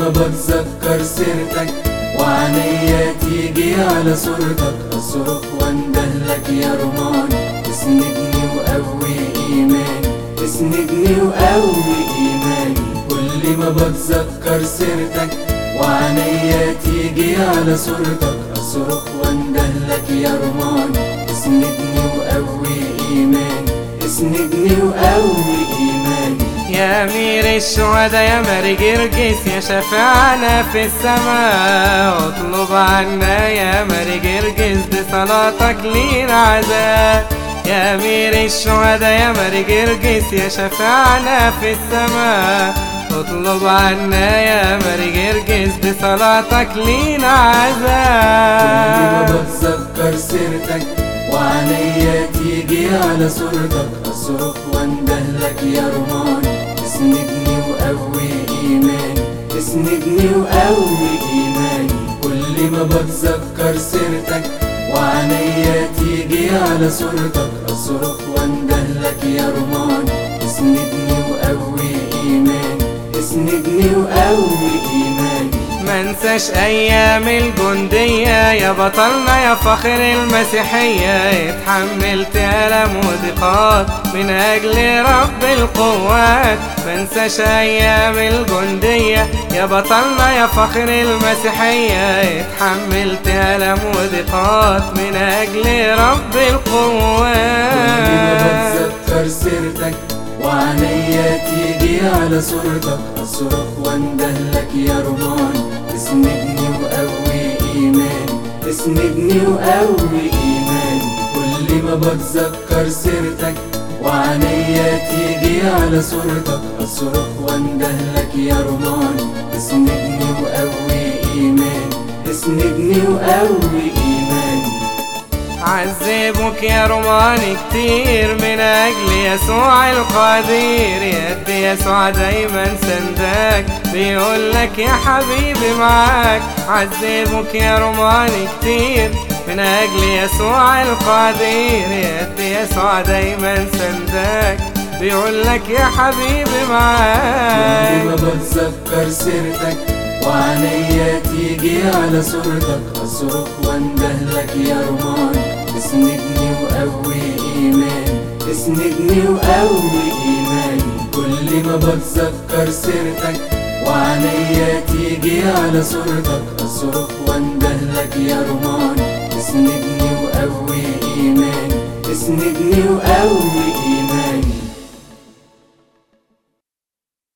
ما بتذكر سيرتك وعينيا تيجي على صورتك أصرخ واندهلك يا رمان. اسندني وقوي إيماني، اسندني وقوي إيماني. كل ما بتذكر سيرتك وعينيا تيجي على صورتك أصرخ واندهلك يا رمان. اسندني وقوي إيماني، اسندني وقوي إيماني. يا أمير الشهداء يا ماري جرجس يا شفيعنا في السماء، اطلب عنا يا ماري جرجس بصلاتك لينا عذاب. يا أمير الشهداء يا ماري جرجس يا شفيعنا في السماء، اطلب عنا يا ماري جرجس بصلاتك لينا عذاب. كل ما بتذكر سيرتك وعينيا تيجي على صورتك أصرخ واندهلك يا رمان. اسندني وقوي إيماني، اسندني وقوي إيماني. كل ما بتذكر سيرتك وعينيا تيجي على صورتك أصرخ واندهلك يا رمان. اسندني وقوي إيماني، اسندني وقوي إيماني. منساش أيام الجندية يا بطلنا يا فخر المسيحية، اتحملت ألم وضيقات من أجل رب القوات. منساش أيام الجندية يا بطلنا يا فخر المسيحية، اتحملت ألم وضيقات من أجل رب القوات. كل ما بتذكر سيرتك وعينيا تيجي على صورتك أصرخ واندهلك يا رمان. اسندني وقوي إيماني، اسندني وقوي إيماني. كل ما بتذكر سيرتك وعينيا تيجي على صورتك أصرخ واندهلك يا رمان. اسندني وقوي إيماني، اسندني وقوي إيماني. عذبوك يا روماني كتير من أجل يسوع القدير، يد يسوع دايما سندك بيقولك يا حبيبي معاك. عذبوك يا روماني كتير من أجل يسوع القدير، يد يسوع دايما سندك بيقولك يا حبيبي معاك. كل ما بتذكر سيرتك وعينيا تيجي على صورتك أصرخ واندهلك يا رمان. اسندني وقوي إيماني، اسندني وقوي إيماني. كل ما بتذكر سيرتك وعينيا تيجي على صورتك أصرخ واندهلك يا رمان. اسندني وقوي إيماني، اسندني وقوي إيماني.